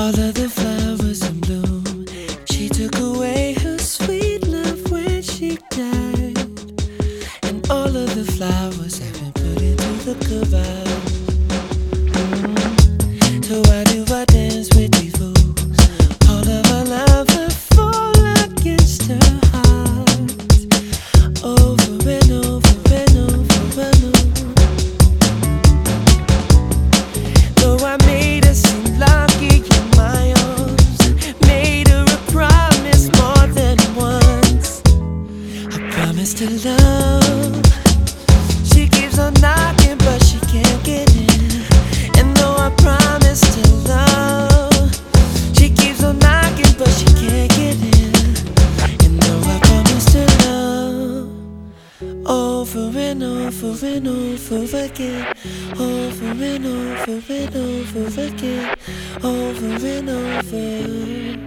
All of the flowers in bloom. She took away her sweet love when she died. And all of the flowers have been put into the cover. So why do I dance with these fools? All of our love will fall against her heart. Over and over and over and over. Though I made her seem lucky in my arms, made her a promise more than once. I promised her love. She keeps on knocking but she can't get in. And though I promised her love, she keeps on knocking but she can't get in. And though I promised her love, over and over and over again, over and over and over again, over and over.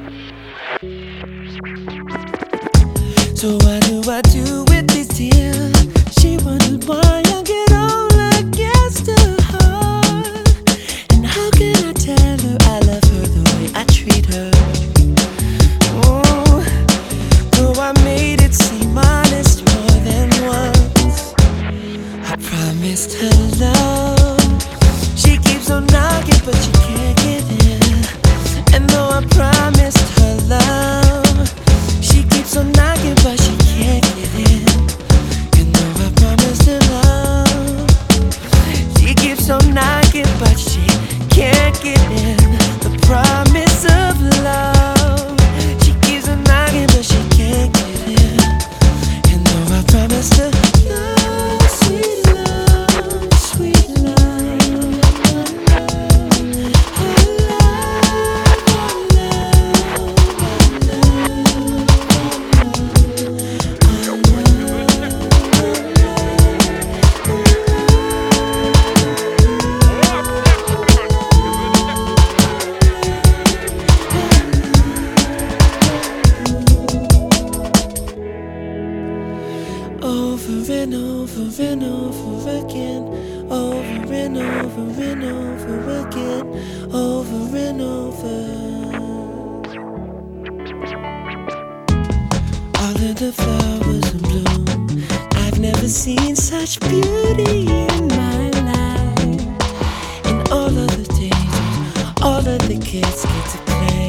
So what do I do with this tear? She wondered why I get all against her heart. And how can I tell her I love her the way I treat her? Oh, though I made it seem honest more than once. I promised her love. She keeps on knocking but she can't get in. And though I promised her love, she keeps on knocking but she can't get in. And though I promised her love, she keeps on knocking but she can't get in. The promise of love, she keeps on knocking but she can't get in. And though I promised her love, sweet love, sweet love, over and over and over again, over and over and over again, over and over. All of the flowers in bloom. I've never seen such beauty in my life. And all of the days, all of the kids get to play.